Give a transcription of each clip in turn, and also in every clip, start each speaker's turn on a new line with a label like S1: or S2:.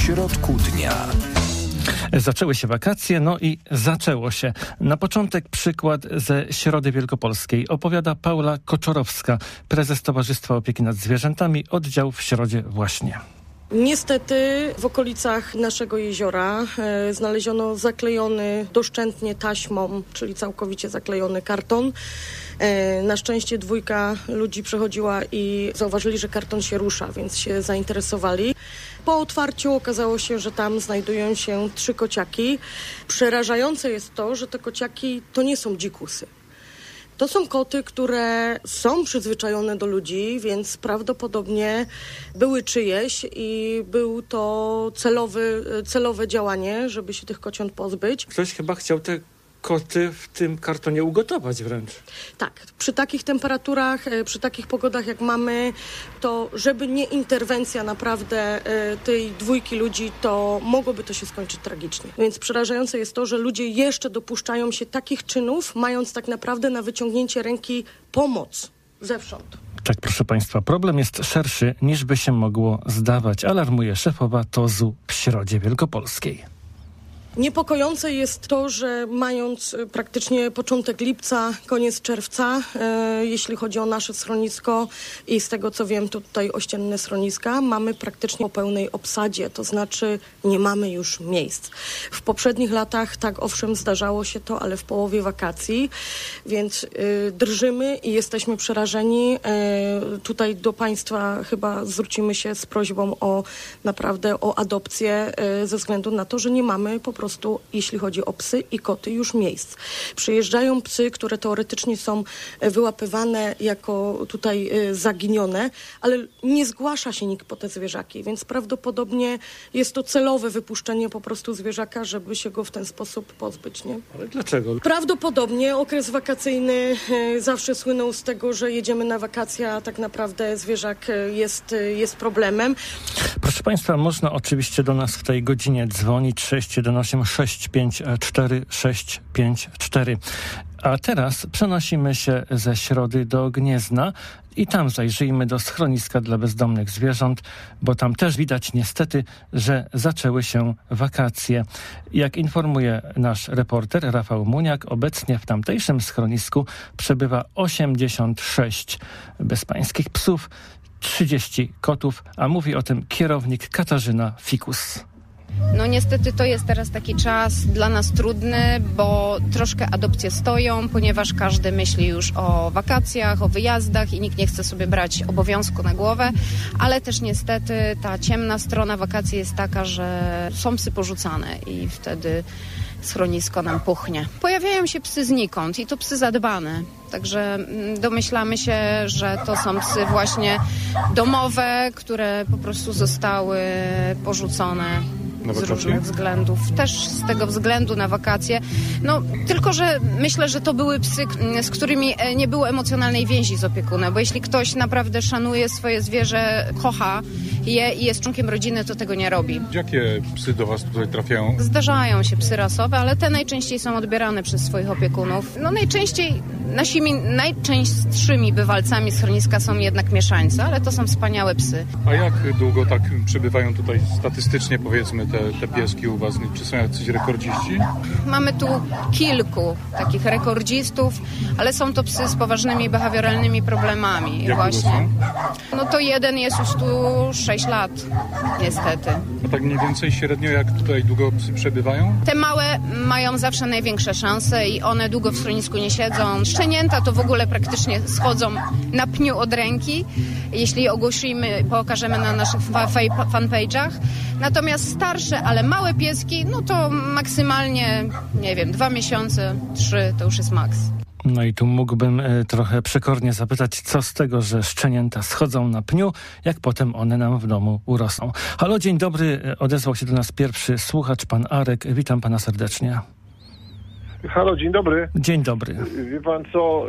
S1: środku dnia.
S2: Zaczęły się wakacje, no i zaczęło się. Na początek przykład ze Środy Wielkopolskiej opowiada Paula Koczorowska, prezes Towarzystwa Opieki nad Zwierzętami, oddział w Środzie właśnie.
S3: Niestety w okolicach naszego jeziora znaleziono zaklejony doszczętnie taśmą, czyli całkowicie zaklejony karton. Na szczęście 2 ludzi przechodziła i zauważyli, że karton się rusza, więc się zainteresowali. Po otwarciu okazało się, że tam znajdują się 3 kociaki. Przerażające jest to, że te kociaki to nie są dzikusy. To są koty, które są przyzwyczajone do ludzi, więc prawdopodobnie były czyjeś i był to celowe działanie, żeby się tych kociąt pozbyć.
S2: Ktoś chyba chciał te koty w tym kartonie ugotować wręcz.
S3: Tak, przy takich temperaturach, przy takich pogodach jak mamy, to żeby nie interwencja naprawdę tej 2 ludzi, to mogłoby to się skończyć tragicznie. Więc przerażające jest to, że ludzie jeszcze dopuszczają się takich czynów, mając tak naprawdę na wyciągnięcie ręki pomoc zewsząd.
S2: Tak, proszę Państwa, problem jest szerszy niż by się mogło zdawać, alarmuje szefowa TOZ-u w Środzie Wielkopolskiej.
S3: Niepokojące jest to, że mając praktycznie początek lipca, koniec czerwca, jeśli chodzi o nasze schronisko i z tego co wiem, to tutaj ościenne schroniska, mamy praktycznie po pełnej obsadzie, to znaczy nie mamy już miejsc. W poprzednich latach tak owszem zdarzało się to, ale w połowie wakacji, więc drżymy i jesteśmy przerażeni. Tutaj do Państwa chyba zwrócimy się z prośbą o adopcję ze względu na to, że nie mamy po prostu, jeśli chodzi o psy i koty, już miejsc. Przyjeżdżają psy, które teoretycznie są wyłapywane jako tutaj zaginione, ale nie zgłasza się nikt po te zwierzaki, więc prawdopodobnie jest to celowe wypuszczenie po prostu zwierzaka, żeby się go w ten sposób pozbyć, nie?
S2: Ale dlaczego?
S3: Prawdopodobnie okres wakacyjny zawsze słynął z tego, że jedziemy na wakacje, a tak naprawdę zwierzak jest problemem.
S2: Proszę Państwa, można oczywiście do nas w tej godzinie dzwonić 618 654 654. A teraz przenosimy się ze Środy do Gniezna i tam zajrzyjmy do schroniska dla bezdomnych zwierząt, bo tam też widać niestety, że zaczęły się wakacje. Jak informuje nasz reporter Rafał Muniak, obecnie w tamtejszym schronisku przebywa 86 bezpańskich psów, 30 kotów, a mówi o tym kierownik Katarzyna Fikus.
S4: No niestety to jest teraz taki czas dla nas trudny, bo troszkę adopcje stoją, ponieważ każdy myśli już o wakacjach, o wyjazdach i nikt nie chce sobie brać obowiązku na głowę, ale też niestety ta ciemna strona wakacji jest taka, że są psy porzucane i wtedy schronisko nam puchnie. Pojawiają się psy znikąd i to psy zadbane. Także domyślamy się, że to są psy właśnie domowe, które po prostu zostały porzucone z różnych względów. Też z tego względu na wakacje. No, tylko że myślę, że to były psy, z którymi nie było emocjonalnej więzi z opiekunem, bo jeśli ktoś naprawdę szanuje swoje zwierzę, kocha je i jest członkiem rodziny, to tego nie robi.
S5: Jakie psy do Was tutaj trafiają?
S4: Zdarzają się psy rasowe, ale te najczęściej są odbierane przez swoich opiekunów. No naszymi najczęstszymi bywalcami schroniska są jednak mieszańcy, ale to są wspaniałe psy.
S5: A jak długo tak przebywają tutaj statystycznie, powiedzmy, te pieski u Was? Czy są jacyś rekordziści?
S4: Mamy tu kilku takich rekordzistów, ale są to psy z poważnymi behawioralnymi problemami.
S5: Jak długo są?
S4: No to jeden jest już tu 6 lat, niestety.
S5: A tak mniej więcej średnio jak tutaj długo psy przebywają?
S4: Te małe mają zawsze największe szanse i one długo w schronisku nie siedzą. Szczenięta to w ogóle praktycznie schodzą na pniu od ręki, jeśli je ogłosimy, pokażemy na naszych fanpage'ach. Natomiast starsze, ale małe pieski, no to maksymalnie, 2 miesiące, 3 to już jest maks.
S2: No i tu mógłbym trochę przekornie zapytać, co z tego, że szczenięta schodzą na pniu, jak potem one nam w domu urosną. Halo, dzień dobry, odezwał się do nas pierwszy słuchacz, pan Arek. Witam pana serdecznie.
S6: Halo, dzień dobry.
S2: Dzień dobry.
S6: Wie pan co,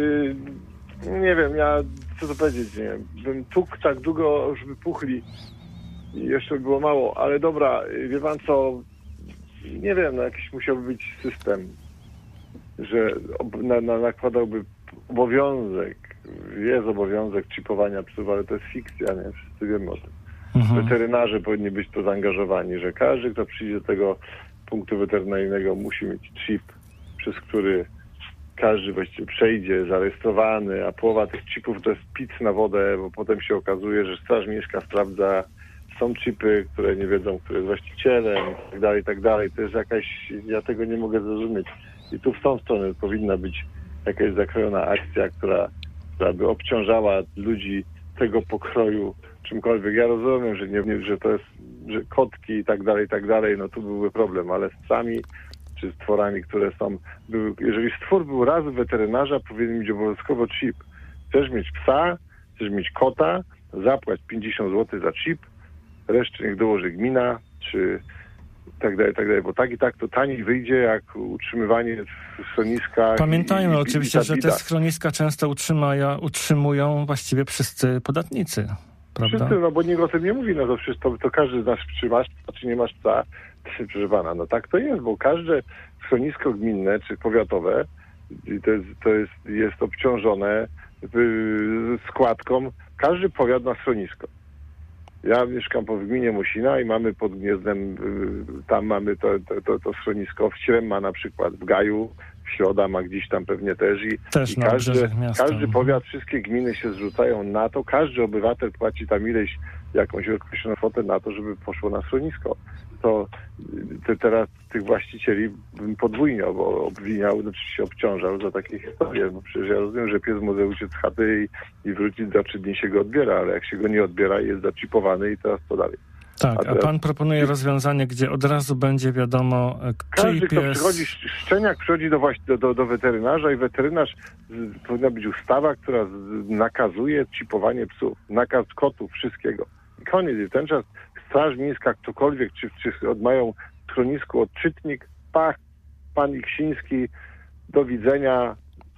S6: nie wiem, co to powiedzieć, nie wiem. Bym tukł tak długo, żeby puchli i jeszcze by było mało, ale dobra, wie pan co, nie wiem, jakiś musiałby być system, że nakładałby obowiązek, jest obowiązek czipowania psów, ale to jest fikcja, nie? Wszyscy wiemy o tym. Weterynarze powinni być to zaangażowani, że każdy, kto przyjdzie do tego punktu weterynaryjnego, musi mieć chip, przez który każdy właściwie przejdzie, zarejestrowany, a połowa tych chipów to jest pic na wodę, bo potem się okazuje, że Straż Miejska sprawdza, są chipy, które nie wiedzą, kto jest właścicielem i tak dalej. To jest jakaś, ja tego nie mogę zrozumieć. I tu w tą stronę powinna być jakaś zakrojona akcja, która by obciążała ludzi tego pokroju czymkolwiek. Ja rozumiem, że to jest, że kotki i tak dalej, no tu byłby problem, ale z psami czy z tworami, które są, jeżeli stwór był raz u weterynarza, powinien mieć obowiązkowo chip. Chcesz mieć psa, chcesz mieć kota, zapłać 50 zł za chip, resztę niech dołoży gmina, czy tak dalej, bo tak i tak to taniej wyjdzie, jak utrzymywanie w schroniskach.
S2: Pamiętajmy oczywiście, że te schroniska często utrzymują właściwie wszyscy podatnicy, prawda?
S6: Wszyscy, no bo nikt o tym nie mówi, no to przecież to każdy z nas, czy masz psa, czy nie masz psa, proszę pana, no tak to jest, bo każde schronisko gminne, czy powiatowe, jest obciążone składką, każdy powiat ma schronisko. Ja mieszkam w gminie Mosina i mamy pod Gniezdem, tam mamy to schronisko, w Śrem ma na przykład, w Gaju, w Środa ma gdzieś tam pewnie też i każdy powiat, wszystkie gminy się zrzucają na to, każdy obywatel płaci tam jakąś określoną kwotę na to, żeby poszło na schronisko. To teraz tych właścicieli bym podwójnie obwiniał, znaczy się obciążał za takie historie, bo przecież ja rozumiem, że pies może uciec z chaty i wrócić za 3 dni się go odbiera, ale jak się go nie odbiera, jest zaczipowany i teraz co dalej?
S2: Tak, a pan proponuje rozwiązanie, gdzie od razu będzie wiadomo,
S6: każdy, kto przychodzi, szczeniak przychodzi do weterynarza i weterynarz, powinna być ustawa, która nakazuje chipowanie psów, nakaz kotów, wszystkiego. I koniec, i ten czas Straż Miejska, ktokolwiek, czy mają w schronisku odczytnik, pan Iksiński, do widzenia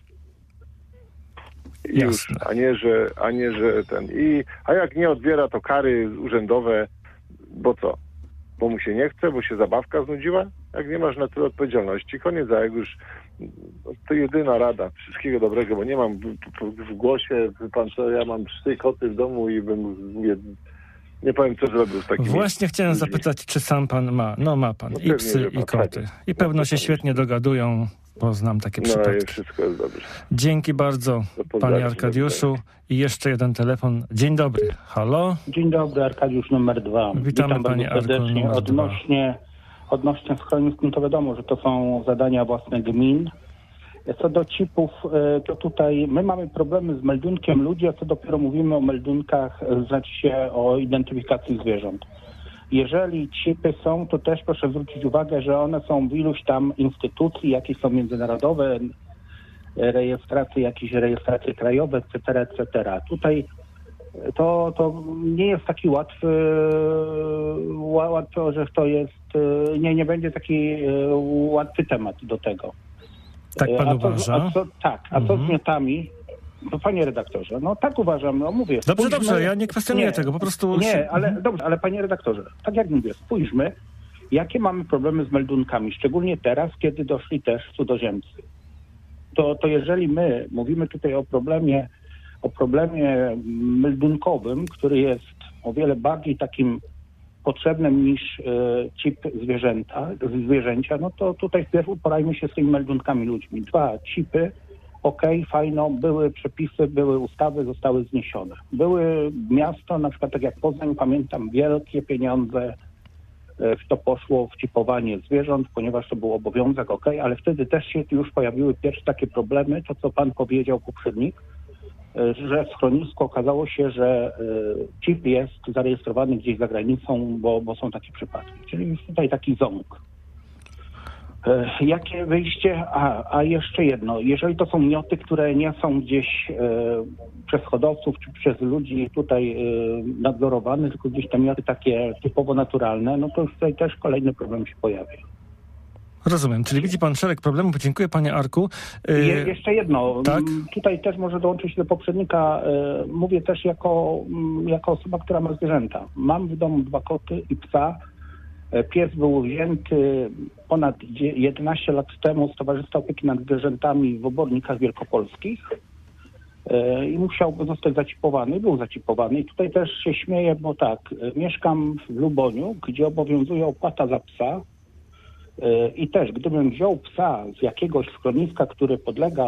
S6: i już, a nie, że ten. A jak nie odbiera, to kary urzędowe, bo co? Bo mu się nie chce, bo się zabawka znudziła? Jak nie masz na tyle odpowiedzialności, koniec, a jak już to jedyna rada, wszystkiego dobrego, bo nie mam w głosie, pan co, ja mam 4 koty w domu i nie powiem, co zrobił z takimi.
S2: Właśnie chciałem zapytać, czy sam pan ma. No ma pan. I psy, i koty. I pewno się świetnie dogadują, bo znam takie przypadki.
S6: No i wszystko jest dobrze.
S2: Dzięki bardzo, panie Arkadiuszu. I jeszcze jeden telefon. Dzień dobry. Halo?
S1: Dzień dobry, Arkadiusz numer 2.
S2: Witam panie
S1: serdecznie. Odnośnie schronisk, to wiadomo, że to są zadania własne gmin. Co do chipów, to tutaj my mamy problemy z meldunkiem ludzi, a co dopiero mówimy o meldunkach, znaczy się o identyfikacji zwierząt. Jeżeli chipy są, to też proszę zwrócić uwagę, że one są w iluś tam instytucji, jakieś są międzynarodowe, jakieś rejestracje krajowe, etc. Tutaj to nie jest taki łatwy, że to jest, nie będzie taki łatwy temat do tego.
S2: Tak pan uważa?
S1: Co z miotami? No, panie redaktorze, no tak uważam, no mówię.
S2: Dobrze, ja nie kwestionuję tego, po prostu...
S1: Nie, ale panie redaktorze, tak jak mówię, spójrzmy, jakie mamy problemy z meldunkami, szczególnie teraz, kiedy doszli też cudzoziemcy. To jeżeli my mówimy tutaj o problemie meldunkowym, który jest o wiele bardziej takim potrzebnym niż chip zwierzęcia, no to tutaj wpierw uporajmy się z tymi meldunkami ludźmi. 2 chipy, fajno, były przepisy, były ustawy, zostały zniesione. Były miasto, na przykład tak jak Poznań, pamiętam, wielkie pieniądze w to poszło, w chipowanie zwierząt, ponieważ to był obowiązek, ale wtedy też się już pojawiły pierwsze takie problemy, to co pan powiedział poprzednik, że w schronisku okazało się, że chip jest zarejestrowany gdzieś za granicą, bo są takie przypadki. Czyli jest tutaj taki ząg. Jakie wyjście? A jeszcze jedno. Jeżeli to są mioty, które nie są gdzieś przez hodowców czy przez ludzi tutaj nadzorowane, tylko gdzieś te mioty takie typowo naturalne, no to już tutaj też kolejny problem się pojawia.
S2: Rozumiem, czyli widzi pan szereg problemów. Dziękuję panie Arku.
S1: Jeszcze jedno. Tak? Tutaj też może dołączyć do poprzednika. Mówię też jako osoba, która ma zwierzęta. Mam w domu 2 koty i psa. Pies był wzięty ponad 11 lat temu z Towarzystwa Opieki nad Zwierzętami w Obornikach Wielkopolskich. i musiał zostać zacipowany. Był zacipowany. I tutaj też się śmieję, bo tak, mieszkam w Luboniu, gdzie obowiązuje opłata za psa i też gdybym wziął psa z jakiegoś schroniska, który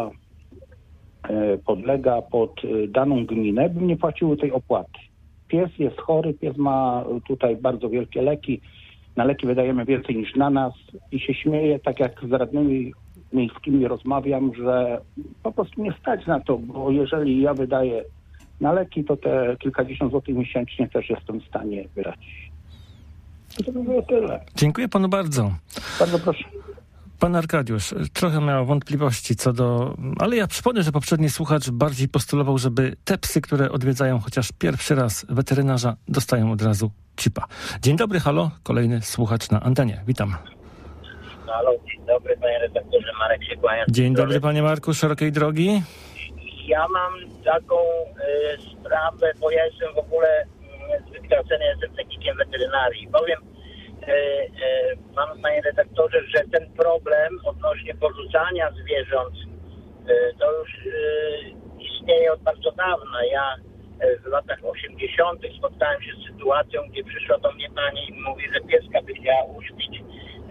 S1: podlega pod daną gminę, bym nie płacił tej opłaty. Pies jest chory, pies ma tutaj bardzo wielkie leki. Na leki wydajemy więcej niż na nas i się śmieję, tak jak z radnymi miejskimi rozmawiam, że po prostu nie stać na to, bo jeżeli ja wydaję na leki, to te kilkadziesiąt złotych miesięcznie też jestem w stanie wydać. I to by było tyle.
S2: Dziękuję panu bardzo.
S1: Bardzo proszę.
S2: Pan Arkadiusz trochę miał wątpliwości co do... Ale ja przypomnę, że poprzedni słuchacz bardziej postulował, żeby te psy, które odwiedzają chociaż pierwszy raz weterynarza, dostają od razu chipa. Dzień dobry, halo. Kolejny słuchacz na antenie. Witam.
S7: Halo, dzień dobry panie redaktorze, Marek się kłania.
S2: Dzień dobry panie Marku, szerokiej drogi. Ja
S7: mam taką sprawę, bo ja jestem w ogóle z wykształcenia, jestem technikiem weterynarii. Powiem panu panie redaktorze, że ten problem odnośnie porzucania zwierząt to już istnieje od bardzo dawna. Ja w latach 80. spotkałem się z sytuacją, gdzie przyszła do mnie pani i mówi, że pieska by chciała uśpić.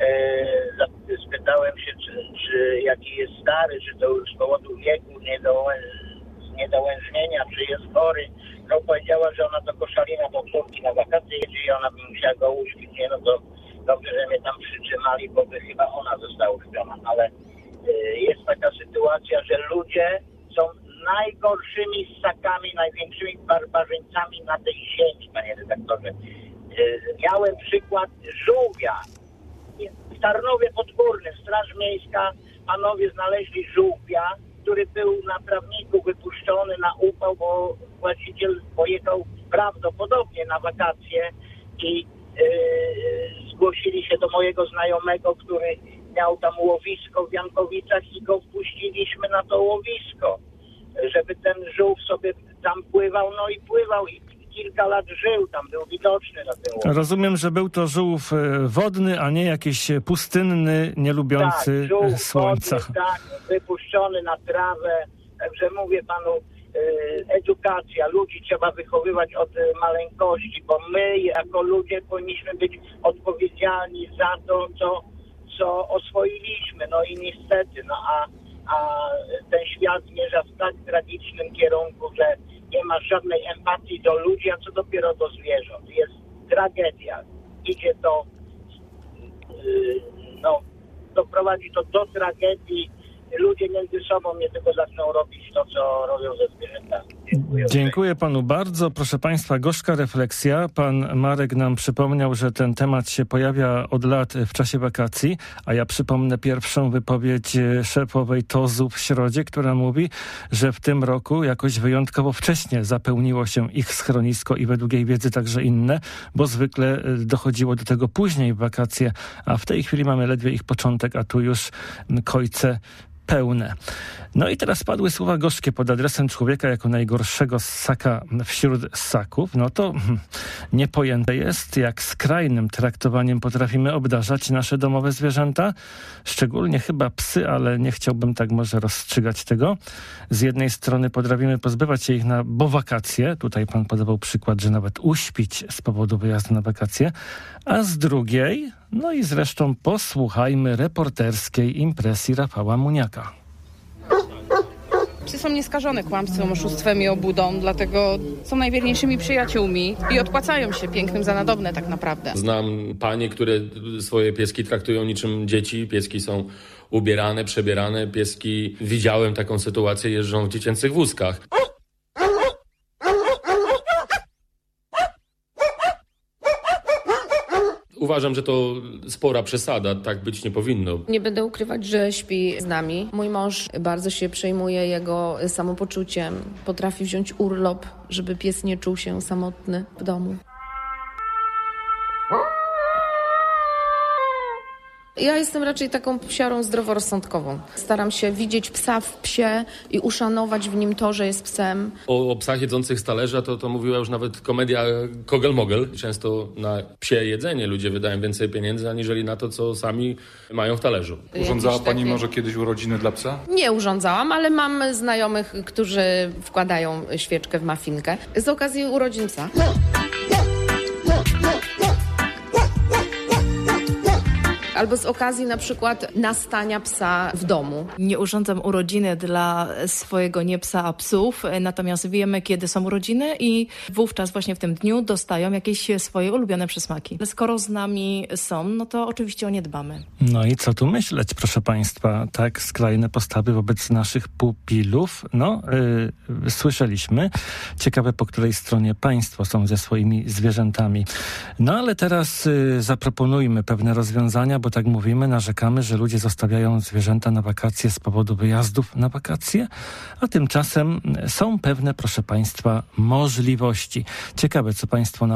S7: Spytałem się, czy jaki jest stary, czy to już z powodu wieku, niedołężnienia, czy jest chory. No powiedziała, że ona do Koszalina, do córki na wakacje jedzie i ona by musiała go uśpić. Nie, no to dobrze, że mnie tam przytrzymali, bo by chyba ona została uśpiona. Ale jest taka sytuacja, że ludzie są najgorszymi ssakami, największymi barbarzyńcami na tej ziemi, panie redaktorze. Miałem przykład żółwia. W Tarnowie Podgórnym Straż Miejska, panowie znaleźli żółwia, który był na trawniku wypuszczony na upał, bo właściciel pojechał prawdopodobnie na wakacje i zgłosili się do mojego znajomego, który miał tam łowisko w Jankowicach i go wpuściliśmy na to łowisko, żeby ten żółw sobie tam pływał, no i pływał i kilka lat żył, tam był widoczny na tym łowisku.
S2: Rozumiem, że był to żółw wodny, a nie jakiś pustynny, nielubiący słońca.
S7: Wodny, tak, wypuszczony na trawę. Także mówię panu, edukacja. Ludzi trzeba wychowywać od maleńkości, bo my jako ludzie powinniśmy być odpowiedzialni za to, co oswoiliśmy. No i niestety, a ten świat zmierza w tak tragicznym kierunku, że nie ma żadnej empatii do ludzi, a co dopiero do zwierząt. Jest tragedia. Idzie to, doprowadzi to do tragedii. Ludzie między sobą nie tylko zaczną robić to, co robią ze zwierzętami.
S2: Dziękuję panu bardzo. Proszę państwa, gorzka refleksja. Pan Marek nam przypomniał, że ten temat się pojawia od lat w czasie wakacji, a ja przypomnę pierwszą wypowiedź szefowej TOZ-u w Środzie, która mówi, że w tym roku jakoś wyjątkowo wcześnie zapełniło się ich schronisko i według jej wiedzy także inne, bo zwykle dochodziło do tego później w wakacje, a w tej chwili mamy ledwie ich początek, a tu już kojce pełne. No i teraz padły słowa gorzkie pod adresem człowieka jako najgorszego ssaka wśród ssaków. No to niepojęte jest, jak skrajnym traktowaniem potrafimy obdarzać nasze domowe zwierzęta. Szczególnie chyba psy, ale nie chciałbym tak może rozstrzygać tego. Z jednej strony potrafimy pozbywać się ich bo wakacje. Tutaj pan podawał przykład, że nawet uśpić z powodu wyjazdu na wakacje. A z drugiej, no i zresztą posłuchajmy reporterskiej impresji Rafała Muniaka.
S8: Psy są nieskażone kłamstwem, oszustwem i obłudą, dlatego są najwierniejszymi przyjaciółmi i odpłacają się pięknym za nadobne tak naprawdę.
S9: Znam panie, które swoje pieski traktują niczym dzieci. Pieski są ubierane, przebierane. Pieski, widziałem taką sytuację, jeżdżą w dziecięcych wózkach. Uważam, że to spora przesada, tak być nie powinno.
S10: Nie będę ukrywać, że śpi z nami. Mój mąż bardzo się przejmuje jego samopoczuciem. Potrafi wziąć urlop, żeby pies nie czuł się samotny w domu. Ja jestem raczej taką psiarą zdroworozsądkową. Staram się widzieć psa w psie i uszanować w nim to, że jest psem.
S9: O psach jedzących z talerza to mówiła już nawet komedia Kogel-Mogel. Często na psie jedzenie ludzie wydają więcej pieniędzy, aniżeli na to, co sami mają w talerzu.
S5: Urządzała Pani może kiedyś urodziny dla psa?
S10: Nie urządzałam, ale mam znajomych, którzy wkładają świeczkę w mafinkę z okazji urodzin psa. Albo z okazji na przykład nastania psa w domu.
S11: Nie urządzam urodziny dla swojego nie psa, a psów, natomiast wiemy, kiedy są urodziny i wówczas właśnie w tym dniu dostają jakieś swoje ulubione przysmaki. Skoro z nami są, no to oczywiście o nie dbamy.
S2: No i co tu myśleć, proszę Państwa? Tak skrajne postawy wobec naszych pupilów. Słyszeliśmy. Ciekawe, po której stronie Państwo są ze swoimi zwierzętami. No ale teraz zaproponujmy pewne rozwiązania, bo tak mówimy, narzekamy, że ludzie zostawiają zwierzęta na wakacje z powodu wyjazdów na wakacje, a tymczasem są pewne, proszę Państwa, możliwości. Ciekawe, co Państwo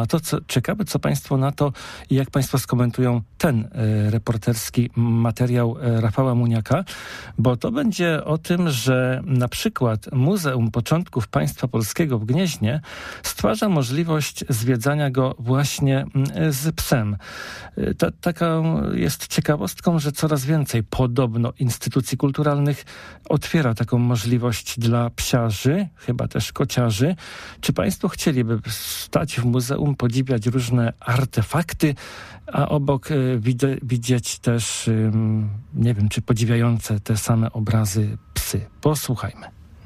S2: na to i jak Państwo skomentują ten reporterski materiał Rafała Muniaka, bo to będzie o tym, że na przykład Muzeum Początków Państwa Polskiego w Gnieźnie stwarza możliwość zwiedzania go właśnie z psem. Taką jest ciekawostką, że coraz więcej podobno instytucji kulturalnych otwiera taką możliwość dla psiarzy, chyba też kociarzy. Czy Państwo chcieliby stać w muzeum, podziwiać różne artefakty, a obok widzieć też, nie wiem, czy podziwiające te same obrazy psy? Posłuchajmy.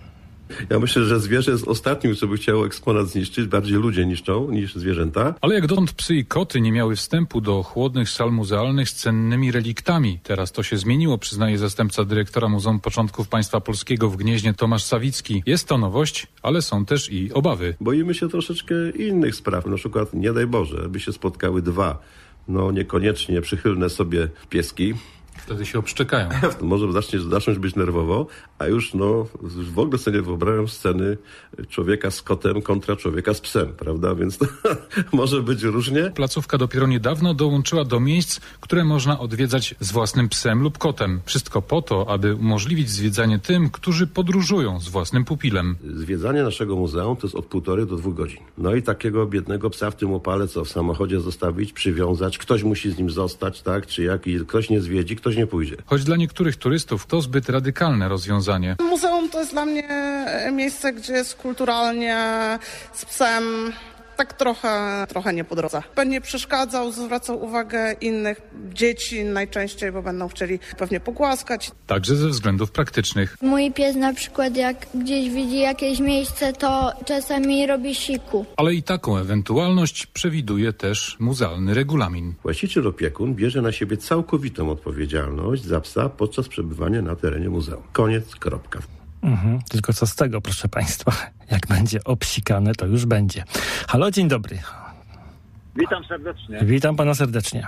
S12: Ja myślę, że zwierzę jest ostatnim, co by chciało eksponat zniszczyć. Bardziej ludzie niszczą niż zwierzęta.
S5: Ale jak dotąd psy i koty nie miały wstępu do chłodnych sal muzealnych z cennymi reliktami. Teraz to się zmieniło, przyznaje zastępca dyrektora Muzeum Początków Państwa Polskiego w Gnieźnie Tomasz Sawicki. Jest to nowość, ale są też i obawy.
S12: Boimy się troszeczkę innych spraw. Na przykład, nie daj Boże, by się spotkały dwa, niekoniecznie przychylne sobie pieski.
S5: Wtedy się obszczekają.
S12: Może zacząć być nerwowo, a już w ogóle sobie nie wyobrażam sceny człowieka z kotem kontra człowieka z psem, prawda? Więc to może być różnie.
S5: Placówka dopiero niedawno dołączyła do miejsc, które można odwiedzać z własnym psem lub kotem. Wszystko po to, aby umożliwić zwiedzanie tym, którzy podróżują z własnym pupilem.
S12: Zwiedzanie naszego muzeum to jest od 1,5 do 2 godzin. No i takiego biednego psa w tym opale, co w samochodzie zostawić, przywiązać, ktoś musi z nim zostać, tak? Czy jak ktoś nie zwiedzi, ktoś nie pójdzie.
S5: Choć dla niektórych turystów to zbyt radykalne rozwiązanie.
S13: Muzeum to jest dla mnie miejsce, gdzie jest kulturalnie z psem tak trochę nie po drodze. Będzie przeszkadzał, zwracał uwagę innych dzieci najczęściej, bo będą chcieli pewnie pogłaskać.
S5: Także ze względów praktycznych.
S14: Mój pies na przykład jak gdzieś widzi jakieś miejsce, to czasami robi siku.
S5: Ale i taką ewentualność przewiduje też muzealny regulamin.
S12: Właściciel opiekun bierze na siebie całkowitą odpowiedzialność za psa podczas przebywania na terenie muzeum. Koniec, kropka.
S2: Tylko co z tego, proszę Państwa? Jak będzie obsikane, to już będzie. Halo, dzień dobry.
S15: Witam serdecznie.
S2: Witam Pana serdecznie.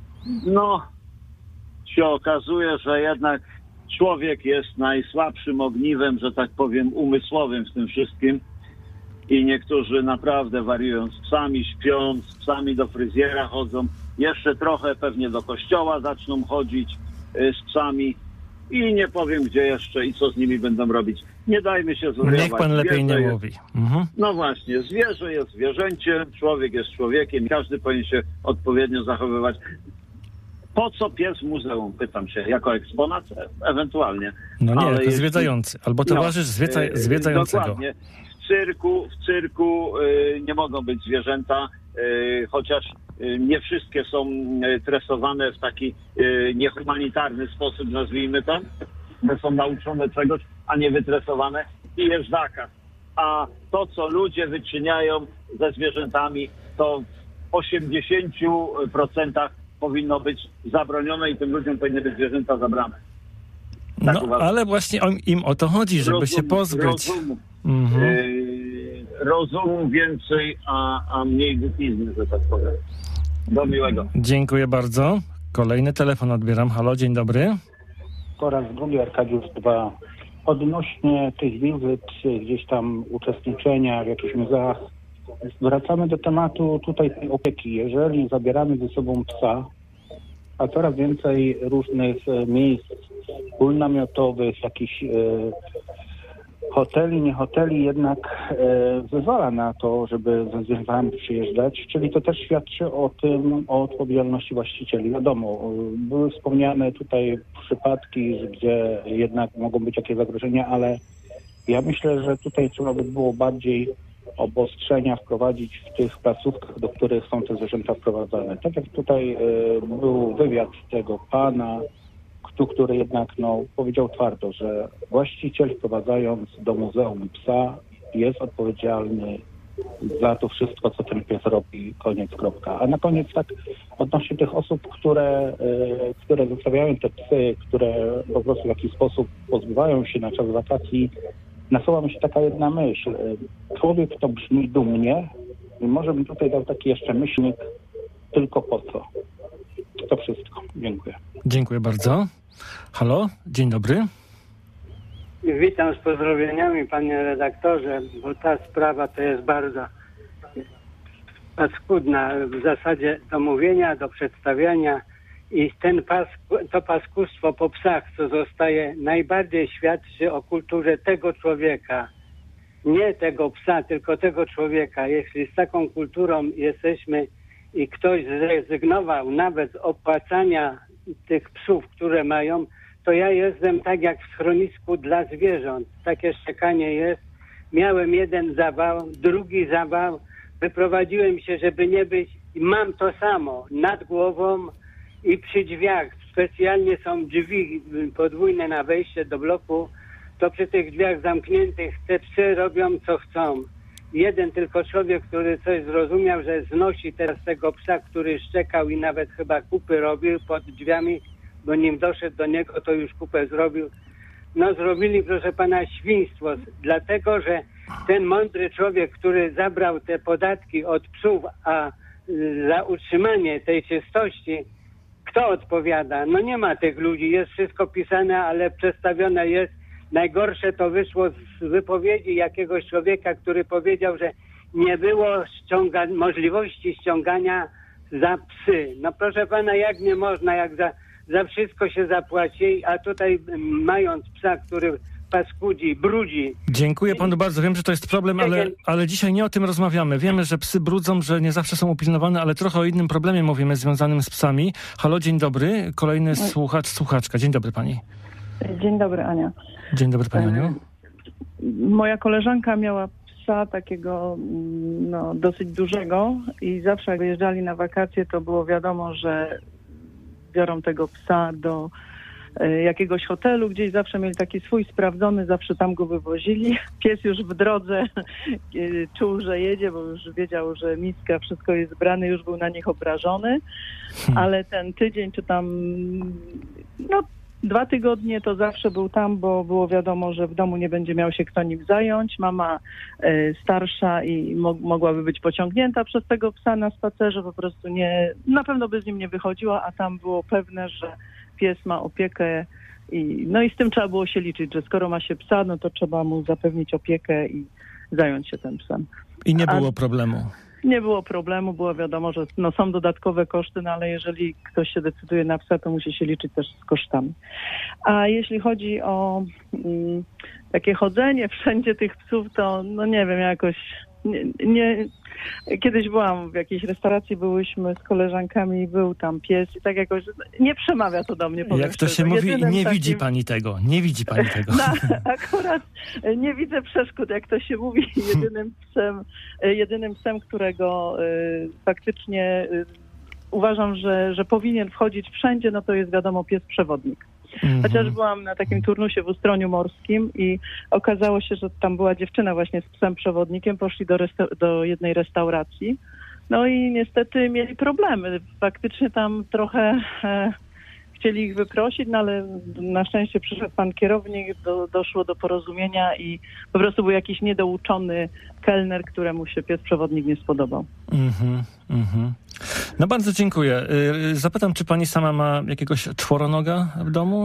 S15: Się okazuje, że jednak człowiek jest najsłabszym ogniwem, że tak powiem, umysłowym w tym wszystkim. I niektórzy naprawdę wariują z psami, śpią, z psami do fryzjera chodzą. Jeszcze trochę pewnie do kościoła zaczną chodzić z psami. I nie powiem, gdzie jeszcze i co z nimi będą robić. Nie dajmy się zwariować.
S2: Niech Pan lepiej nie mówi.
S15: No właśnie, zwierzę jest zwierzęciem, człowiek jest człowiekiem. Każdy powinien się odpowiednio zachowywać. Po co pies w muzeum? Pytam się. Jako eksponat? Ewentualnie.
S2: Jako zwiedzający. Albo towarzysz zwiedzającego.
S15: Dokładnie. W cyrku nie mogą być zwierzęta, chociaż nie wszystkie są tresowane w taki niehumanitarny sposób, nazwijmy to. Są nauczone czegoś, a nie wytresowane. I jest zakaz. A to, co ludzie wyczyniają ze zwierzętami, to w 80% powinno być zabronione i tym ludziom powinny być zwierzęta zabrane. Tak
S2: ale właśnie im o to chodzi, żeby się pozbyć.
S15: Rozumu więcej, a mniej głupizny, że tak powiem. Do miłego.
S2: Dziękuję bardzo. Kolejny telefon odbieram. Halo, dzień dobry.
S1: Po raz drugi Arkadiusz 2. Odnośnie tych wizyt, gdzieś tam uczestniczenia w jakichś muzeach, wracamy do tematu tutaj tej opieki. Jeżeli zabieramy ze sobą psa, a coraz więcej różnych miejsc pól namiotowych, jakichś hoteli, nie hoteli jednak zezwala na to, żeby ze zwierzętami przyjeżdżać, czyli to też świadczy o tym, o odpowiedzialności właścicieli. Wiadomo, były wspomniane tutaj przypadki, gdzie jednak mogą być jakieś zagrożenia, ale ja myślę, że tutaj trzeba by było bardziej obostrzenia wprowadzić w tych placówkach, do których są te zwierzęta wprowadzane. Tak jak tutaj był wywiad tego pana, który jednak powiedział twardo, że właściciel wprowadzając do muzeum psa jest odpowiedzialny za to wszystko, co ten pies robi, koniec, kropka. A na koniec tak odnośnie tych osób, które zostawiają te psy, które po prostu w jakiś sposób pozbywają się na czas wakacji, nasuwa mi się taka jedna myśl. Człowiek to brzmi dumnie i może bym tutaj dał taki jeszcze myślnik, tylko po co? To wszystko. Dziękuję.
S2: Dziękuję bardzo. Halo, dzień dobry.
S16: Witam z pozdrowieniami, panie redaktorze, bo ta sprawa to jest bardzo paskudna w zasadzie do mówienia, do przedstawiania i to paskudstwo po psach, co zostaje, najbardziej świadczy o kulturze tego człowieka. Nie tego psa, tylko tego człowieka. Jeśli z taką kulturą jesteśmy i ktoś zrezygnował nawet z opłacania tych psów, które mają, to ja jestem tak jak w schronisku dla zwierząt. Takie szczekanie jest. Miałem jeden zawał, drugi zawał. Wyprowadziłem się, żeby nie być. Mam to samo nad głową i przy drzwiach. Specjalnie są drzwi podwójne na wejście do bloku. To przy tych drzwiach zamkniętych te psy robią co chcą. Jeden tylko człowiek, który coś zrozumiał, że znosi teraz tego psa, który szczekał i nawet chyba kupy robił pod drzwiami, bo nim doszedł do niego, to już kupę zrobił. No zrobili, proszę pana, świństwo, dlatego, że ten mądry człowiek, który zabrał te podatki od psów, a za utrzymanie tej czystości, kto odpowiada? No nie ma tych ludzi, jest wszystko pisane, ale przedstawione jest. Najgorsze to wyszło z wypowiedzi jakiegoś człowieka, który powiedział, że nie było możliwości ściągania za psy. No proszę pana, jak nie można, jak za wszystko się zapłaci, a tutaj mając psa, który paskudzi, brudzi.
S2: Dziękuję panu bardzo. Wiem, że to jest problem, ale dzisiaj nie o tym rozmawiamy. Wiemy, że psy brudzą, że nie zawsze są upilnowane, ale trochę o innym problemie mówimy związanym z psami. Halo, dzień dobry. Kolejny słuchacz, słuchaczka. Dzień dobry pani.
S17: Dzień dobry, Ania.
S2: Dzień dobry pani Aniu.
S17: Moja koleżanka miała psa takiego dosyć dużego i zawsze jak wyjeżdżali na wakacje, to było wiadomo, że biorą tego psa do jakiegoś hotelu, gdzieś zawsze mieli taki swój sprawdzony, zawsze tam go wywozili. Pies już w drodze czuł, że jedzie, bo już wiedział, że miska, wszystko jest brane, już był na nich obrażony, ale ten tydzień czy tam 2 tygodnie to zawsze był tam, bo było wiadomo, że w domu nie będzie miał się kto nim zająć. Mama starsza i mogłaby być pociągnięta przez tego psa na spacerze, po prostu na pewno by z nim nie wychodziła, a tam było pewne, że pies ma opiekę i z tym trzeba było się liczyć, że skoro ma się psa, no to trzeba mu zapewnić opiekę i zająć się tym psem.
S2: I nie było problemu.
S17: Nie było problemu, było wiadomo, że są dodatkowe koszty, ale jeżeli ktoś się decyduje na psa, to musi się liczyć też z kosztami. A jeśli chodzi o takie chodzenie wszędzie tych psów, to nie wiem, jakoś kiedyś byłam w jakiejś restauracji, byłyśmy z koleżankami, był tam pies i tak jakoś nie przemawia to do mnie.
S2: Jak to się mówi, nie widzi pani tego. Nie widzi pani tego.
S17: Akurat nie widzę przeszkód, jak to się mówi. Jedynym psem, którego faktycznie uważam, że powinien wchodzić wszędzie, no to jest wiadomo pies przewodnik. Chociaż byłam na takim turnusie w Ustroniu Morskim i okazało się, że tam była dziewczyna właśnie z psem przewodnikiem, poszli do jednej restauracji, no i niestety mieli problemy. Faktycznie tam trochę chcieli ich wyprosić, ale na szczęście przyszedł pan kierownik, doszło do porozumienia i po prostu był jakiś niedouczony kelner, któremu się pies przewodnik nie spodobał.
S2: No bardzo dziękuję. Zapytam, czy pani sama ma jakiegoś czworonoga w domu?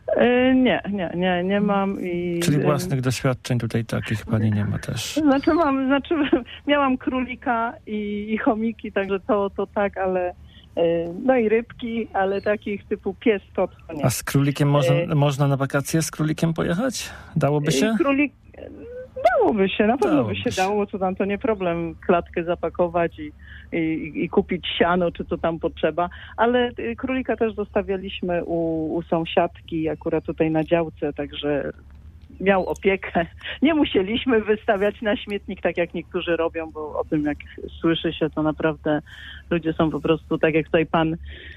S17: Nie mam.
S2: Czyli własnych doświadczeń tutaj takich pani nie ma też?
S17: Miałam królika i chomiki, także to tak, ale No i rybki, ale takich typu pies, kot, to nie.
S2: A z królikiem można na wakacje z królikiem pojechać? Dałoby się?
S17: Dałoby się, na pewno by się dało, co tam to nie problem, klatkę zapakować i kupić siano, czy co tam potrzeba, ale królika też zostawialiśmy u sąsiadki, akurat tutaj na działce, także miał opiekę. Nie musieliśmy wystawiać na śmietnik, tak jak niektórzy robią, bo o tym jak słyszy się, to naprawdę ludzie są po prostu, tak jak tutaj pan,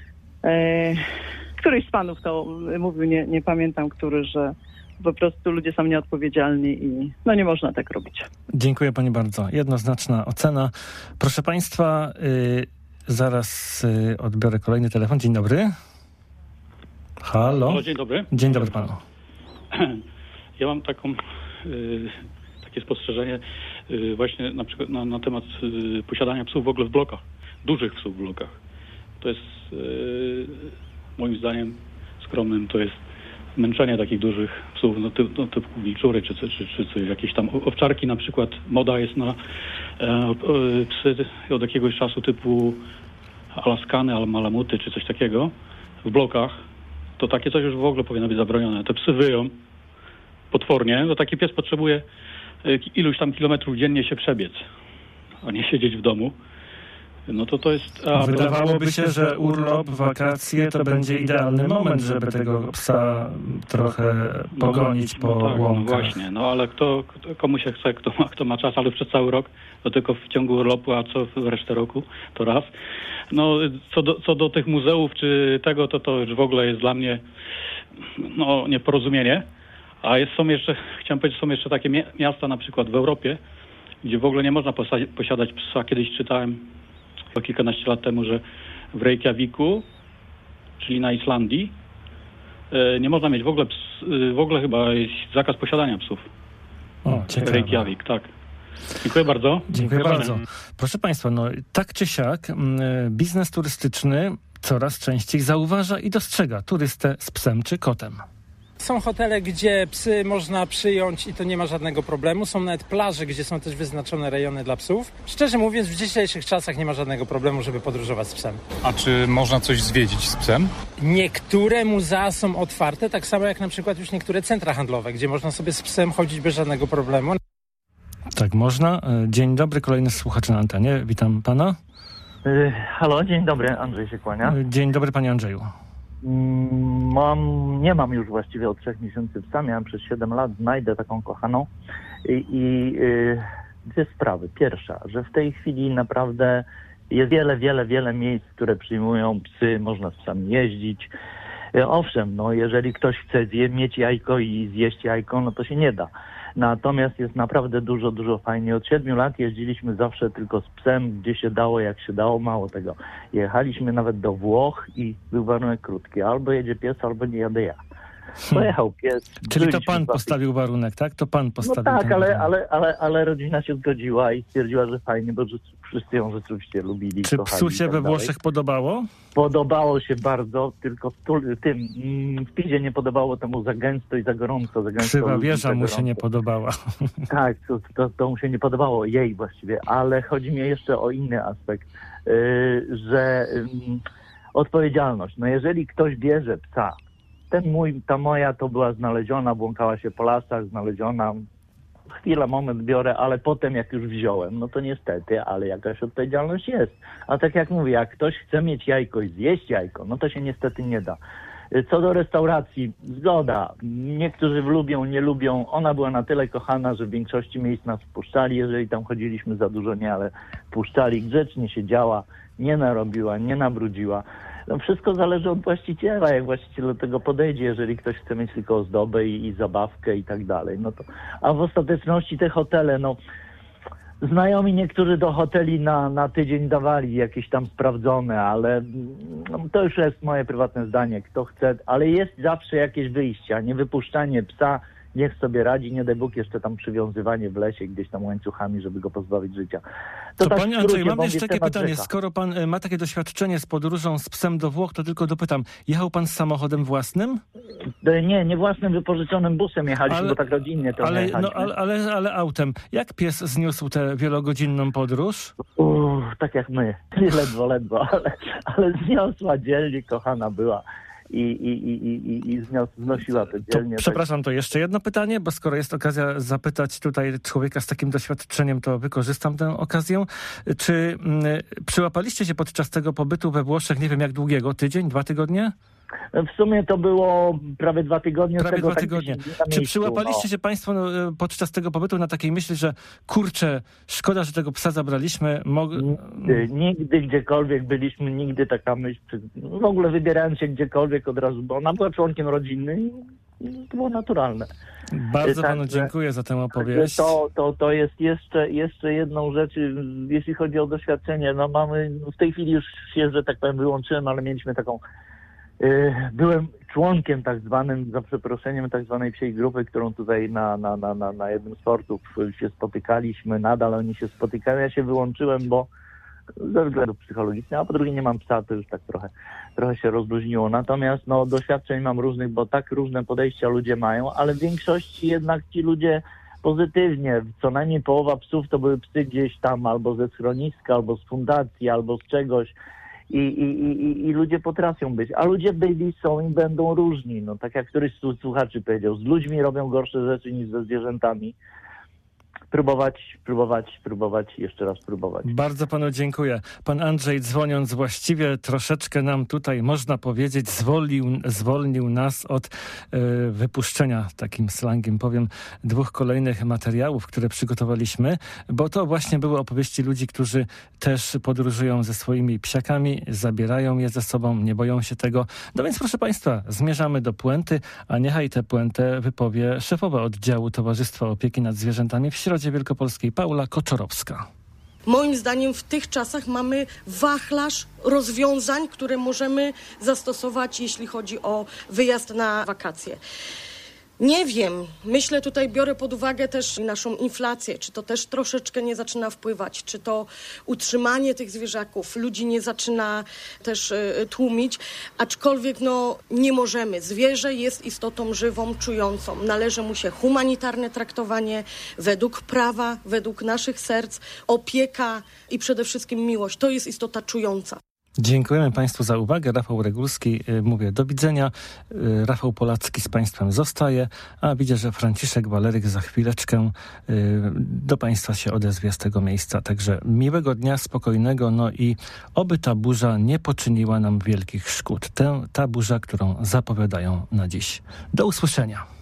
S17: któryś z panów to mówił, nie pamiętam, który, że po prostu ludzie są nieodpowiedzialni i nie można tak robić.
S2: Dziękuję pani bardzo. Jednoznaczna ocena. Proszę państwa, zaraz odbiorę kolejny telefon. Dzień dobry. Halo.
S18: Halo, dzień dobry.
S2: Dzień dobry panu.
S18: Ja mam takie spostrzeżenie właśnie na przykład na temat posiadania psów w ogóle w blokach. Dużych psów w blokach. To jest moim zdaniem skromnym, to jest męczenie takich dużych psów, typu wilczury czy coś, jakieś tam owczarki na przykład. Moda jest na psy od jakiegoś czasu typu alaskany, albo malamuty czy coś takiego w blokach. To takie coś już w ogóle powinno być zabronione. Te psy wyją potwornie, to taki pies potrzebuje iluś tam kilometrów dziennie się przebiec, a nie siedzieć w domu. No to jest...
S2: Wydawałoby się, że urlop, wakacje to będzie idealny moment, żeby tego psa trochę pogonić po łąkach.
S18: No właśnie, ale komu się chce, kto ma czas, ale przez cały rok, to tylko w ciągu urlopu, a co w resztę roku, to raz. No co do tych muzeów czy tego, to już w ogóle jest dla mnie nieporozumienie. A chciałem powiedzieć, są jeszcze takie miasta na przykład w Europie, gdzie w ogóle nie można posiadać psa. Kiedyś czytałem kilkanaście lat temu, że w Reykjaviku, czyli na Islandii, nie można mieć w ogóle chyba jest zakaz posiadania psów.
S2: O, ciekawe.
S18: Reykjavik, tak. Dziękuję bardzo.
S2: Dziękuję bardzo. Proszę państwa, tak czy siak biznes turystyczny coraz częściej zauważa i dostrzega turystę z psem czy kotem.
S19: Są hotele, gdzie psy można przyjąć i to nie ma żadnego problemu. Są nawet plaże, gdzie są też wyznaczone rejony dla psów. Szczerze mówiąc, w dzisiejszych czasach nie ma żadnego problemu, żeby podróżować z psem.
S5: A czy można coś zwiedzić z psem?
S19: Niektóre muzea są otwarte, tak samo jak na przykład już niektóre centra handlowe, gdzie można sobie z psem chodzić bez żadnego problemu.
S2: Tak, można. Dzień dobry, kolejny słuchacz na antenie. Witam pana.
S20: Halo, dzień dobry, Andrzej się kłania.
S2: Dzień dobry, panie Andrzeju.
S20: Nie mam już właściwie od 3 miesięcy psa, miałem przez 7 lat, znajdę taką kochaną i dwie sprawy. Pierwsza, że w tej chwili naprawdę jest wiele miejsc, które przyjmują psy, można z psami jeździć. Owszem, jeżeli ktoś chce mieć jajko i zjeść jajko, to się nie da. Natomiast jest naprawdę dużo fajnie. Od 7 lat jeździliśmy zawsze tylko z psem, gdzie się dało, jak się dało, mało tego. Jechaliśmy nawet do Włoch i był warunek krótki. Albo jedzie pies, albo nie jadę ja. Pojechał pies.
S2: Czyli to pan postawił warunek, tak? To pan postawił
S20: tak, ale rodzina się zgodziła i stwierdziła, że fajnie, bo wszyscy ją rzeczywiście lubili.
S2: Czy
S20: kochali,
S2: psu się we Włoszech podobało?
S20: Podobało się bardzo, tylko w Pizie nie podobało temu za gęsto i za gorąco.
S2: Krzywa wieża mu się nie podobała.
S20: Tak, to mu się nie podobało, jej właściwie, ale chodzi mi jeszcze o inny aspekt, że odpowiedzialność. Jeżeli ktoś bierze psa, ta moja to była znaleziona, błąkała się po lasach, znaleziona. Moment biorę, ale potem jak już wziąłem, to niestety, ale jakaś odpowiedzialność jest. A tak jak mówię, jak ktoś chce mieć jajko i zjeść jajko, to się niestety nie da. Co do restauracji, zgoda. Niektórzy lubią, nie lubią. Ona była na tyle kochana, że w większości miejsc nas wpuszczali. Jeżeli tam chodziliśmy za dużo, nie, ale wpuszczali. Grzecznie siedziała, nie narobiła, nie nabrudziła. Wszystko zależy od właściciela, jak właściciel do tego podejdzie, jeżeli ktoś chce mieć tylko ozdobę i zabawkę i tak dalej. A w ostateczności te hotele, znajomi niektórzy do hoteli na tydzień dawali jakieś tam sprawdzone, ale to już jest moje prywatne zdanie, kto chce, ale jest zawsze jakieś wyjście, a nie wypuszczanie psa niech sobie radzi, nie daj Bóg jeszcze tam przywiązywanie w lesie gdzieś tam łańcuchami, żeby go pozbawić życia.
S2: To tak, panie Andrzej, mam jeszcze takie pytanie. Rzeka. Skoro pan ma takie doświadczenie z podróżą z psem do Włoch, to tylko dopytam, jechał pan z samochodem własnym?
S20: Nie własnym, wypożyczonym busem jechaliśmy, bo tak rodzinnie to jechaliśmy.
S2: Ale autem. Jak pies zniósł tę wielogodzinną podróż?
S20: Tak jak my. Ledwo, ale zniosła dzielnie, kochana była. I znosiła to dzielnie.
S2: Przepraszam, to jeszcze jedno pytanie, bo skoro jest okazja zapytać tutaj człowieka z takim doświadczeniem, to wykorzystam tę okazję. Czy przyłapaliście się podczas tego pobytu we Włoszech, nie wiem jak długiego, tydzień, 2 tygodnie?
S20: W sumie to było prawie 2 tygodnie.
S2: Prawie 2 tygodnie. Czy przyłapaliście się państwo podczas tego pobytu na takiej myśli, że kurczę, szkoda, że tego psa zabraliśmy?
S20: Nigdy gdziekolwiek byliśmy, nigdy taka myśl. W ogóle wybierając się gdziekolwiek od razu, bo ona była członkiem rodziny i to było naturalne.
S2: Bardzo panu dziękuję za tę opowieść.
S20: To jest jeszcze jedną rzecz, jeśli chodzi o doświadczenie. No mamy, w tej chwili już się, że tak powiem, wyłączyłem, ale mieliśmy taką. Byłem członkiem tak zwanym, za przeproszeniem, tak zwanej psiej grupy, którą tutaj na jednym z portów się spotykaliśmy. Nadal oni się spotykają. Ja się wyłączyłem, bo ze względów psychologicznych, a po drugie nie mam psa, to już tak trochę się rozluźniło. Natomiast doświadczeń mam różnych, bo tak różne podejścia ludzie mają, ale w większości jednak ci ludzie pozytywnie. Co najmniej połowa psów to były psy gdzieś tam albo ze schroniska, albo z fundacji, albo z czegoś. I ludzie potrafią być. A ludzie byli, są i będą różni. No, tak jak któryś z słuchaczy powiedział, z ludźmi robią gorsze rzeczy niż ze zwierzętami. Próbować, jeszcze raz próbować.
S2: Bardzo panu dziękuję. Pan Andrzej, dzwoniąc właściwie troszeczkę nam tutaj, można powiedzieć, zwolnił nas od wypuszczenia, takim slangiem powiem, 2 kolejnych materiałów, które przygotowaliśmy, bo to właśnie były opowieści ludzi, którzy też podróżują ze swoimi psiakami, zabierają je ze sobą, nie boją się tego. No więc proszę państwa, zmierzamy do puenty, a niechaj tę puentę wypowie szefowa oddziału Towarzystwa Opieki nad Zwierzętami w Środzie Wielkopolskiej, Paula Koczorowska.
S3: Moim zdaniem w tych czasach mamy wachlarz rozwiązań, które możemy zastosować, jeśli chodzi o wyjazd na wakacje. Nie wiem, myślę tutaj, biorę pod uwagę też naszą inflację, czy to też troszeczkę nie zaczyna wpływać, czy to utrzymanie tych zwierzaków ludzi nie zaczyna też tłumić, aczkolwiek nie możemy. Zwierzę jest istotą żywą, czującą. Należy mu się humanitarne traktowanie według prawa, według naszych serc, opieka i przede wszystkim miłość. To jest istota czująca.
S2: Dziękujemy państwu za uwagę. Rafał Regulski, mówię do widzenia. Rafał Polacki z państwem zostaje, a widzę, że Franciszek Waleryk za chwileczkę do państwa się odezwie z tego miejsca. Także miłego dnia, spokojnego, i oby ta burza nie poczyniła nam wielkich szkód. Ta burza, którą zapowiadają na dziś. Do usłyszenia.